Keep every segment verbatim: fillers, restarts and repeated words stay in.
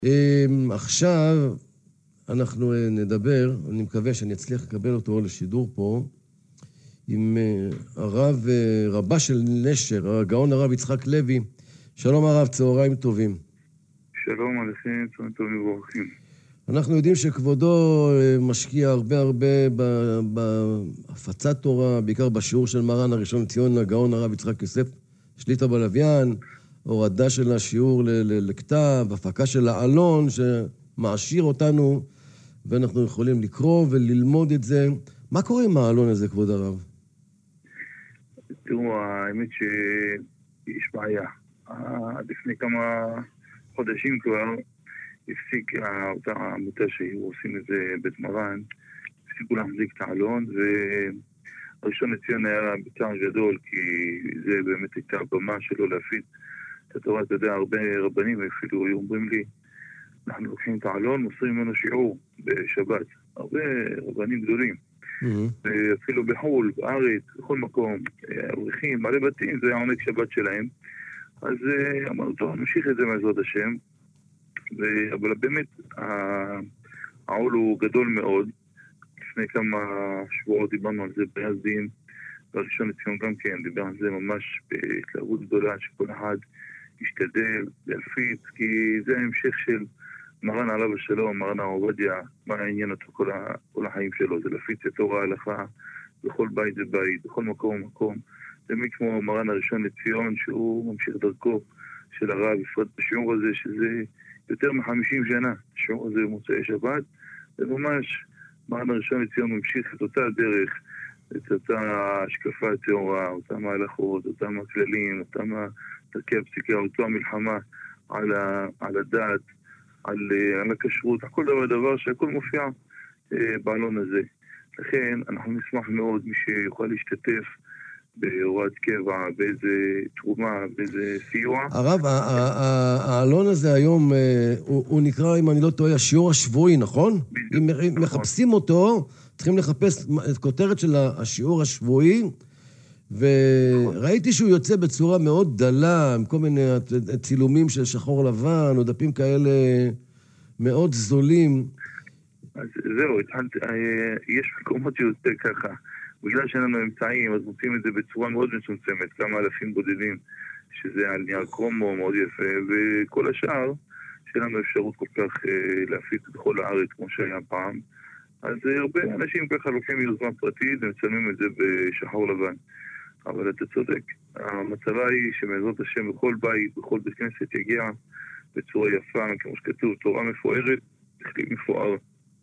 עכשיו אנחנו נדבר, אני מקווה שאני אצליח לקבל אותו לשידור פה, עם הרב, רבה של נשר, הגאון הרב יצחק לוי. שלום הרב, צהריים טובים. שלום עליכם, צהריים טובים וברוכים. אנחנו יודעים שכבודו משקיע הרבה הרבה בהפצת תורה, בעיקר בשיעור של מרן הראשון לציון, הגאון הרב יצחק יוסף שליט"א בלוויין, הורדה של השיעור לכתב, הפקה של העלון שמעשיר אותנו, ואנחנו יכולים לקרוא וללמוד את זה. מה קורה עם העלון הזה, כבוד הרב? תראו, האמת שיש בעיה. לפני כמה חודשים כבר הפסיק אותה עמותה שהיו עושים את זה בית מרן, הפסיקו להחזיק את העלון, והראשון לציון היה בצער גדול, כי זה באמת הייתה הבמה שלו להפיץ את התורה. אתה יודע, הרבה רבנים אפילו היו אומרים לי, אנחנו לוקחים את העלון, מוסרים ממנו שיעור בשבת. הרבה רבנים גדולים. ואפילו בחול, בארץ, בכל מקום, עורכים, מלא בתים, זה היה עונג שבת שלהם. אז אמרנו, טוב, נמשיך את זה מעזרת השם. ו... אבל באמת, העול הוא גדול מאוד. לפני כמה שבועות דיברנו על זה ביזדין, והראשון לציון גם כן, דיבר על זה ממש בהתלהבות גדולה, שכל אחד ישתדל להפיץ, כי זה ההמשך של מרן עליו השלום, מרן העובדיה, מה העניין אותו כל, ה... כל החיים שלו, זה להפיץ את תורה ההלכה בכל בית ובית, בכל מקום ומקום. זה מי כמו מרן הראשון לציון, שהוא ממשיך דרכו של הרב, בפרט בשיעור הזה, שזה יותר מחמישים שנה, השיעור הזה במוצאי שבת, וממש מרן הראשון לציון ממשיך את אותה הדרך, את אותה השקפה הטהורה, אותם ההלכות, אותם הכללים, אותם דרכי הפסיקה, אותה המלחמה על, ה... על הדת, על, על הכשרות, כל דבר דבר שהכל מופיע אה, בעלון הזה. לכן אנחנו נשמח מאוד מי שיוכל להשתתף בהוראת קבע, באיזה תרומה, באיזה סיוע. הרב, העלון הזה היום, הוא נקרא, אם אני לא טועה, השיעור השבועי, נכון? אם מחפשים אותו, צריכים לחפש את כותרת של השיעור השבועי, וראיתי שהוא יוצא בצורה מאוד דלה, עם כל מיני צילומים של שחור לבן, או דפים כאלה מאוד זולים. אז זהו, יש מקומות שיוצא ככה. בגלל שאין לנו אמצעים, אז מוצאים את זה בצורה מאוד מצומצמת, כמה אלפים בודדים, שזה על נייר קרומו מאוד יפה, וכל השאר, שאין לנו אפשרות כל כך להפיץ בכל הארץ כמו שהיה פעם. אז הרבה אנשים ככה לוקחים יוזמה פרטית ומצלמים את זה בשחור לבן. אבל אתה צודק, המצבה היא שמעזרת השם בכל בית, בכל בית כנסת יגיע בצורה יפה, כמו שכתוב, תורה מפוארת, תכתיב מפואר.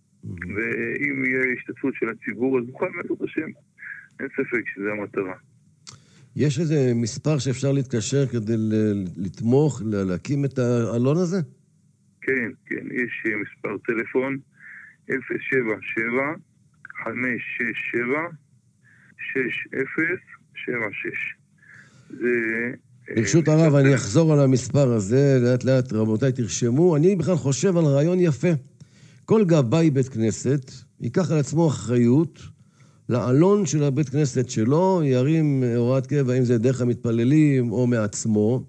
ואם יהיה השתתפות של הציבור, אז נוכל מעזרת השם. אין ספק שזה המטרה. יש איזה מספר שאפשר להתקשר כדי לתמוך, להקים את העלון הזה? כן, כן, יש מספר טלפון אפס שבע שבע חמש שש שבע שש אפס שבע שש. זה... ברשות הרב, אני אחזור על המספר הזה, לאט לאט רבותיי תרשמו. אני בכלל חושב על רעיון יפה. כל גבאי בית כנסת ייקח על עצמו אחריות לעלון של הבית כנסת שלו, ירים הוראת קבע, אם זה דרך המתפללים או מעצמו,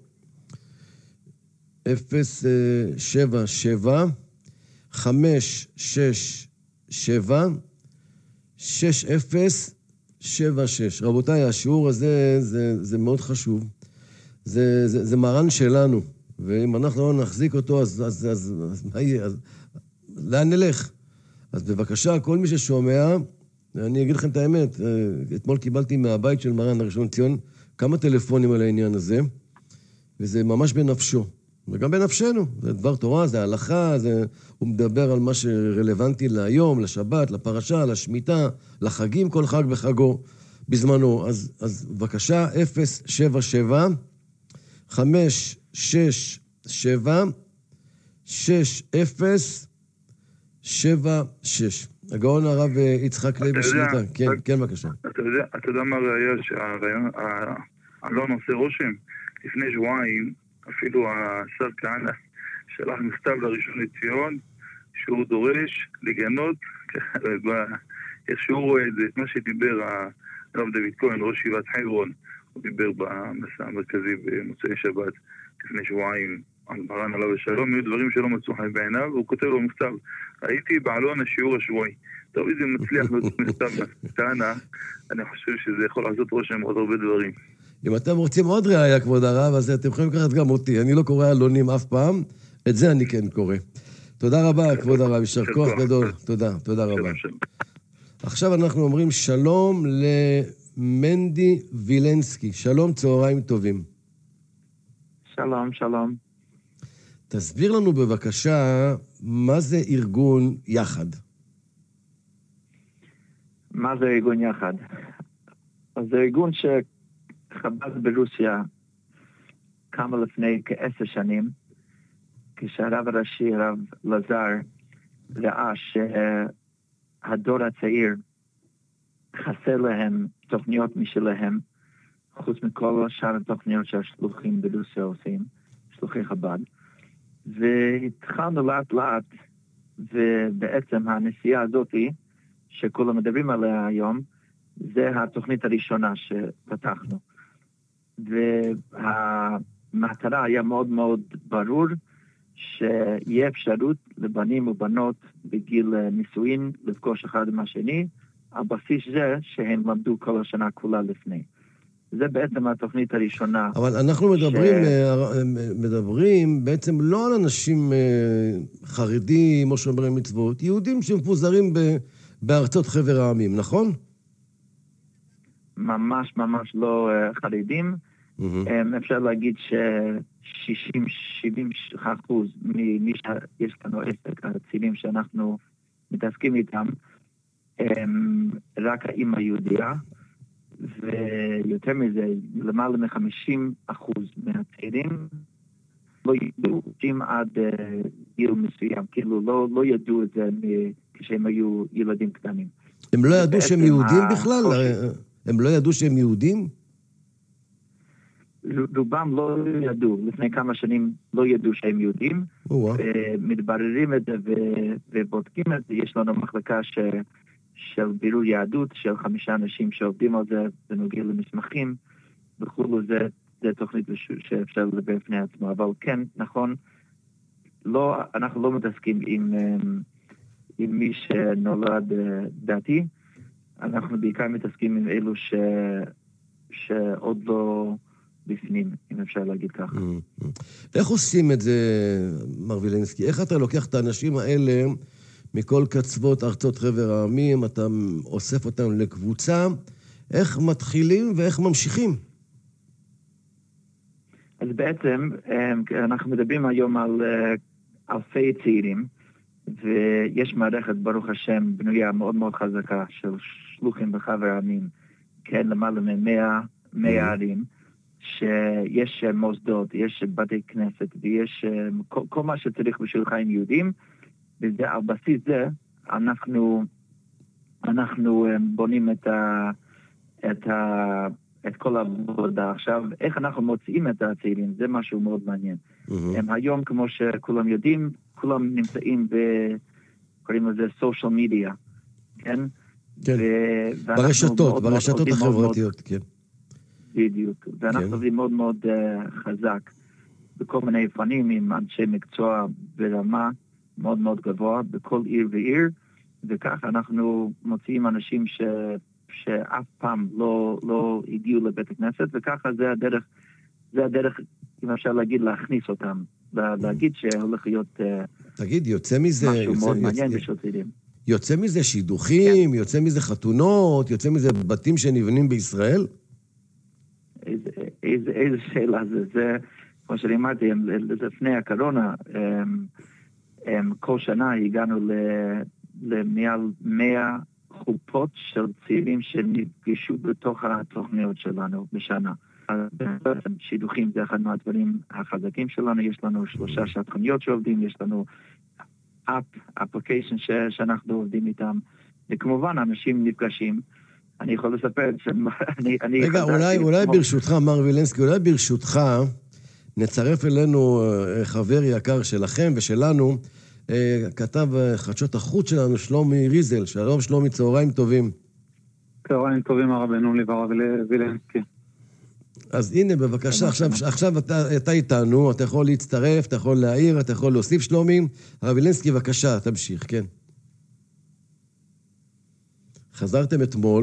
אפס שבע שבע חמש שש שבע שש אפס שבע שש. רבותיי, השיעור הזה זה, זה מאוד חשוב. זה, זה, זה מרן שלנו, ואם אנחנו לא נחזיק אותו, אז, אז, אז, אז מה יהיה? אז, לאן נלך? אז בבקשה, כל מי ששומע, אני אגיד לכם את האמת, אתמול קיבלתי מהבית של מרן הראשון לציון כמה טלפונים על העניין הזה, וזה ממש בנפשו, וגם בנפשנו. זה דבר תורה, זה הלכה, זה... הוא מדבר על מה שרלוונטי להיום, לשבת, לפרשה, לשמיטה, לחגים, כל חג בחגו בזמנו. אז, אז בבקשה, אפס שבע שבע חמש שש שבע שש אפס שבע שש. הגאון הרב יצחק לוי שליט"א. כן, כן, בבקשה. אתה יודע, אתה יודע מה הראיה שהעלון עושה רושם? לפני שבועיים, אפילו השר כהנא שלח מכתב לראשון לציון, שהוא דורש לגנות, איך שהוא רואה את זה, את מה שדיבר הרב דוד כהן, ראש ישיבת חברון, הוא דיבר במסע המרכזי במוצאי שבת לפני שבועיים מרן עליו השלום, היו דברים שלא מצאו חן בעיניו, והוא כותב לו מכתב, הייתי בעלון השיעור השבועי. טוב, אם זה מצליח לעשות מכתב מהסטנה, אני חושב שזה יכול לעשות רושם עוד הרבה דברים. אם אתם רוצים עוד ראייה, כבוד הרב, אז אתם יכולים לקחת גם אותי. אני לא קורא עלונים אף פעם, את זה אני כן קורא. תודה רבה, כבוד הרב, יישר כוח גדול. תודה, תודה רבה. עכשיו אנחנו אומרים שלום למנדי וילנסקי. שלום, צהריים טובים. שלום, שלום. תסביר לנו בבקשה, מה זה ארגון יחד? מה זה ארגון יחד? אז זה ארגון שחב"ד ברוסיה קמה לפני כעשר שנים, כשהרב הראשי, הרב לזר, ראה שהדור הצעיר חסר להם תוכניות משלהם, חוץ מכל שאר התוכניות שהשלוחים ברוסיה עושים, שלוחי חב"ד. והתחלנו לאט לאט, ובעצם הנסיעה הזאת, שכולם מדברים עליה היום, זה התוכנית הראשונה שפתחנו. והמטרה היה מאוד מאוד ברור, שיהיה אפשרות לבנים ובנות בגיל נישואין לפגוש אחד עם השני, על בסיס זה שהם למדו כל השנה כולה לפני. זה בעצם התוכנית הראשונה. אבל אנחנו מדברים, ש... מדברים בעצם לא על אנשים חרדים או שומרי מצוות, יהודים שמפוזרים ב... בארצות חבר העמים, נכון? ממש ממש לא חרדים. Mm-hmm. אפשר להגיד ש-שישים שבעים אחוז ממי שיש לנו עסק, הצעירים שאנחנו מתעסקים איתם, רק האמא יהודיה, ויותר מזה, למעלה מ-חמישים אחוז מהצעירים לא ידעו עד גיל מסוים, כאילו לא, לא ידעו את זה כשהם היו ילדים קטנים. הם לא ידעו שהם יהודים בכלל? הם לא ידעו שהם יהודים? רובם לא ידעו, לפני כמה שנים לא ידעו שהם יהודים, מתבררים את זה ובודקים את זה. יש לנו מחלקה ש... של בירור יהדות, של חמישה אנשים שעובדים על זה, זה נוגע למסמכים, וכולו זה, זה תוכנית שאפשר לדבר בפני עצמו, אבל כן, נכון, לא, אנחנו לא מתעסקים עם, עם מי שנולד דתי, אנחנו בעיקר מתעסקים עם אלו ש, שעוד לא בפנים, אם אפשר להגיד ככה. איך עושים את זה, מר וילנסקי? איך אתה לוקח את האנשים האלה מכל קצוות ארצות חבר העמים, אתה אוסף אותם לקבוצה, איך מתחילים ואיך ממשיכים? אז בעצם, אנחנו מדברים היום על אלפי צעירים, ויש מערכת, ברוך השם, בנויה מאוד מאוד חזקה של שלוחים בחבר העמים, כן, למעלה ממאה, מאה ערים, שיש מוסדות, יש בתי כנסת, ויש כל, כל מה שצריך בשביל חיים יהודים, וזה, על בסיס זה, אנחנו, אנחנו בונים את ה, את ה, את כל העבודה. עכשיו, איך אנחנו מוצאים את הצעירים? זה משהו מאוד מעניין. Mm-hmm. הם היום, כמו שכולם יודעים, כולם נמצאים ב, קוראים לזה social media, כן? כן, ו- ברשתות, ברשתות החברתיות, מאוד, כן. בדיוק, ואנחנו כן. עובדים מאוד מאוד uh, חזק, בכל מיני פנים, עם אנשי מקצוע ברמה, מאוד מאוד גבוה, בכל עיר ועיר, וכך אנחנו מוצאים אנשים ש, שאף פעם לא, לא הגיעו לבית הכנסת, וככה זה הדרך, זה הדרך, אם אפשר להגיד, להכניס אותם, להגיד שהולך להיות תגיד, יוצא מזה, משהו יוצא, מאוד יוצא, מעניין בשבילים. יוצא מזה שידוכים, כן. יוצא מזה חתונות, יוצא מזה בתים שנבנים בישראל? איזה, איזה, איזה שאלה זה, זה, כמו שאני אמרתי, לפני הקורונה, כל שנה הגענו למעל מאה חופות של צעירים שנפגשו בתוך התוכניות שלנו בשנה. שידוכים זה אחד מהדברים החזקים שלנו, יש לנו שלושה שטחניות שעובדים, יש לנו אפ, אפליקיישן שאנחנו עובדים איתם, וכמובן אנשים נפגשים. אני יכול לספר שאני... רגע, אולי, אולי ברשותך, מר וילנסקי, אולי ברשותך נצרף אלינו חבר יקר שלכם ושלנו, כתב חדשות החוץ שלנו, שלומי ריזל. שלום שלומי, צהריים טובים. צהריים טובים, הרבנו לי והרב וילנסקי. אז הנה, בבקשה, עכשיו, עכשיו אתה, אתה איתנו, אתה יכול להצטרף, אתה יכול להעיר, אתה יכול להוסיף, שלומי. הרב וילנסקי, בבקשה, תמשיך, כן. חזרתם אתמול.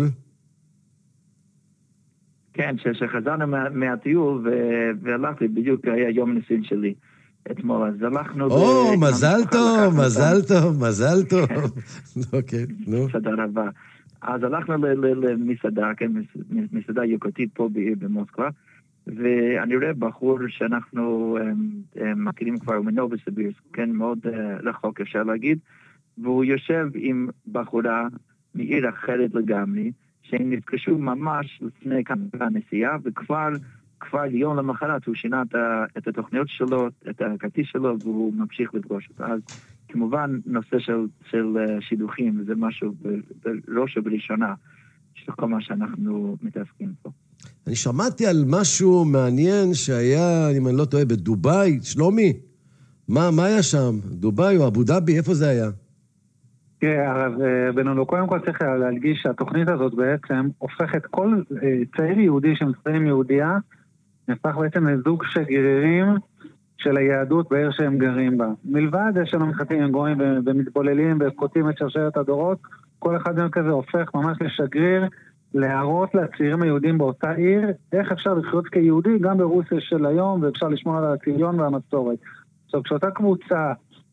כן, שחזרנו מה, מהטיול, והלכתי, בדיוק היה יום ניסים שלי אתמול, אז הלכנו... או, מזל טוב, מזל טוב, מזל טוב. אוקיי, נו. תודה רבה. אז הלכנו למסעדה, כן, מסעדה יוקרתית פה בעיר במוסקבה, ואני רואה בחור שאנחנו מכירים כבר מנובוסיבירסק, כן, מאוד רחוק אפשר להגיד, והוא יושב עם בחורה מעיר אחרת לגמרי, שהם נפגשו ממש לפני כמה נסיעה, וכבר כבר יום למחרת הוא שינה את, את התוכניות שלו, את הכרטיס שלו, והוא ממשיך לפגוש אותה. אז כמובן נושא של, של שידוכים, זה משהו בראש ובראשונה, של כל מה שאנחנו מתעסקים פה. אני שמעתי על משהו מעניין שהיה, אם אני לא טועה, בדובאי, שלומי, מה, מה היה שם? דובאי או אבו דאבי, איפה זה היה? כן, הרב בנונו, קודם כל צריך להדגיש שהתוכנית הזאת בעצם הופכת כל צעיר יהודי שמסתיים יהודייה, נפח בעצם לזוג שגרירים של היהדות בעיר שהם גרים בה. מלבד יש לנו מתחתים עם גויים ומתבוללים וקוטעים את שרשרת הדורות, כל אחד מהם כזה הופך ממש לשגריר, להראות לצעירים היהודים באותה עיר, איך אפשר לחיות כיהודי גם ברוסיה של היום, ואפשר לשמוע על הציון והמסורת. עכשיו, כשאותה קבוצה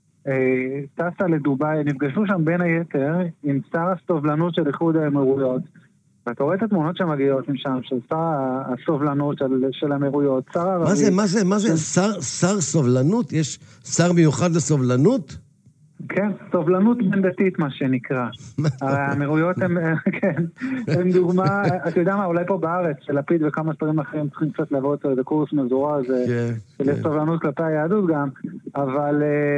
טסה לדובאי, נפגשו שם בין היתר עם שר הסובלנות של איחוד האמירויות, ואתה רואה את התמונות שמגיעות משם, של שר הסובלנות של, של האמירויות, שר ערבי. מה זה, מה זה, מה זה, שר, שר סובלנות? יש שר מיוחד לסובלנות? כן, סובלנות בין דתית, מה שנקרא. האמירויות הם, כן, הם דוגמה, אתה יודע מה, אולי פה בארץ, שלפיד וכמה שרים אחרים צריכים קצת לעבור את זה קורס מזורה, זה של סובלנות כלפי היהדות גם, אבל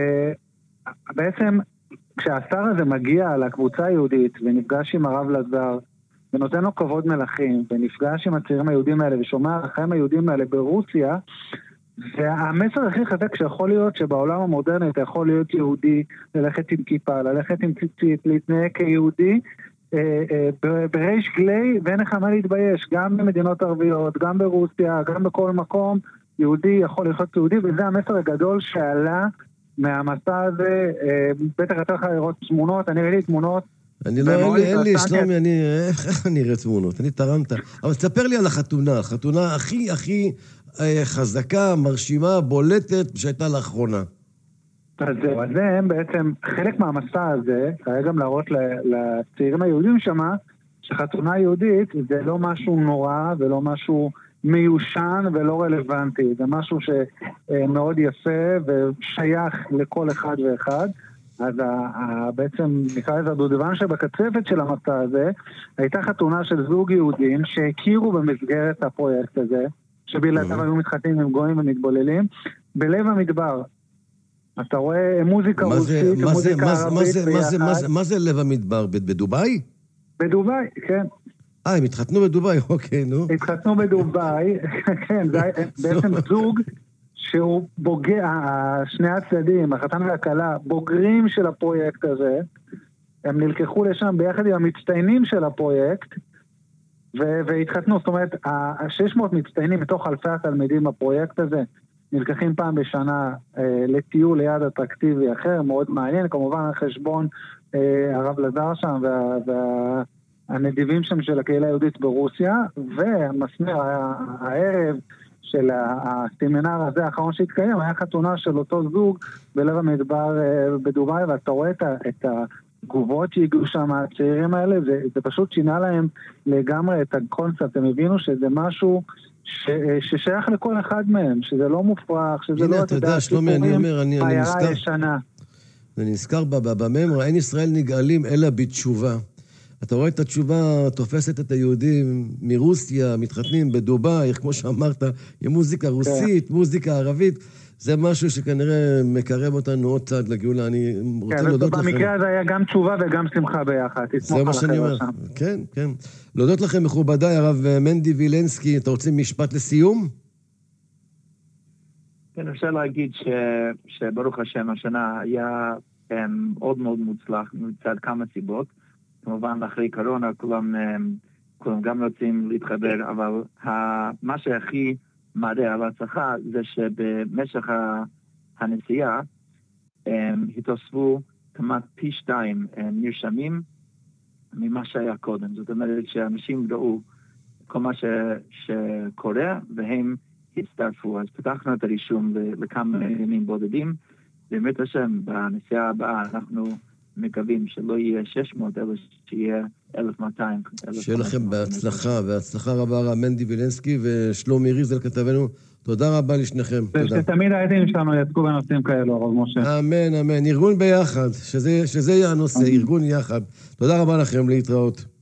בעצם כשהשר הזה מגיע לקבוצה היהודית ונפגש עם הרב לזר ונותן לו כבוד מלכים ונפגש עם הצעירים היהודים האלה ושומע על החיים היהודים האלה ברוסיה, והמסר הכי חזק שיכול להיות שבעולם המודרני אתה יכול להיות יהודי, ללכת עם כיפה, ללכת עם ציצית, להתנהג כיהודי בריש גלי, ואין לך מה להתבייש, גם במדינות ערביות, גם ברוסיה, גם בכל מקום יהודי יכול להיות יהודי, וזה המסר הגדול שעלה מהמסע הזה. בטח אתה יכול לראות תמונות, אני ראיתי תמונות. אני לא, אין לי, שלומי, אני, איך אני אראה תמונות? אני תרמת. אבל תספר לי על החתונה, החתונה הכי, הכי חזקה, מרשימה, בולטת, שהייתה לאחרונה. אז זה הם בעצם, חלק מהמסע הזה, היה גם להראות לצעירים היהודים שמה, שחתונה יהודית זה לא משהו נורא ולא משהו מיושן ולא רלוונטי, זה משהו שמאוד יפה ושייך לכל אחד ואחד. אז בעצם נקרא לזה הדודבן שבקצפת של המסע הזה, הייתה חתונה של זוג יהודים שהכירו במסגרת הפרויקט הזה, שבלעדיו היו מתחתנים עם גויים ומתבוללים, בלב המדבר. אתה רואה מוזיקה רוסית, מוזיקה ערבית ביחד. מה זה לב המדבר? בדובאי? בדובאי, כן. אה, הם התחתנו בדובאי, אוקיי, נו. התחתנו בדובאי, כן, זה בעצם זוג שהוא בוגר, שני הצדדים, החתן והכלה, בוגרים של הפרויקט הזה, הם נלקחו לשם ביחד עם המצטיינים של הפרויקט, והתחתנו, זאת אומרת, ה-שש מאות מצטיינים מתוך אלפי התלמידים בפרויקט הזה, נלקחים פעם בשנה אה, לטיול ליד אטרקטיבי אחר, מאוד מעניין, כמובן על חשבון אה, הרב לזר שם וה, והנדיבים שם של הקהילה היהודית ברוסיה, והמסמר הערב של הסמינר הזה האחרון שהתקיים, היה חתונה של אותו זוג בלב המדבר אה, בדובאי, ואתה רואה את, את התגובות שהגיעו שם הצעירים האלה, זה, זה פשוט שינה להם לגמרי את הקונספט, הם הבינו שזה משהו ש, ששייך לכל אחד מהם, שזה לא מופרך, שזה הנה, לא... אתה יודע, שלומי, אני אומר, אני, אני נזכר... ישנה. אני נזכר בממרה, אין ישראל נגאלים אלא בתשובה. אתה רואה את התשובה, תופסת את היהודים מרוסיה, מתחתנים בדובאי, כמו שאמרת, עם מוזיקה רוסית, מוזיקה ערבית, זה משהו שכנראה מקרב אותנו עוד צעד לגאולה. אני רוצה להודות לכם. במקרה הזה היה גם תשובה וגם שמחה ביחד. זה מה שאני אומר. כן, כן. להודות לכם, מכובדיי, הרב מנדי וילנסקי, אתה רוצה משפט לסיום? כן, אפשר להגיד שברוך השם השנה היה מאוד מאוד מוצלח מצד כמה סיבות. כמובן, אחרי קורונה כולם כולם גם רוצים להתחבר, אבל מה שהכי מראה על הצלחה זה שבמשך הנסיעה התאספו כמעט פי שתיים נרשמים ממה שהיה קודם. זאת אומרת שאנשים ראו כל מה ש, שקורה והם הצטרפו. אז פתחנו את הרישום לכמה ימים בודדים, באמת השם, בנסיעה הבאה אנחנו מקווים שלא יהיה שש מאות, אלא שיהיה אלף מאתיים. שיהיה לכם בהצלחה, והצלחה רבה רב מנדי וילנסקי ושלומי ריזל כתבנו. תודה רבה לשניכם. ושתמיד העדים שלנו יצקו בנושאים כאלו, הרב משה. אמן, אמן. ארגון ביחד, שזה, שזה יהיה הנושא, ארגון יחד. תודה רבה לכם, להתראות.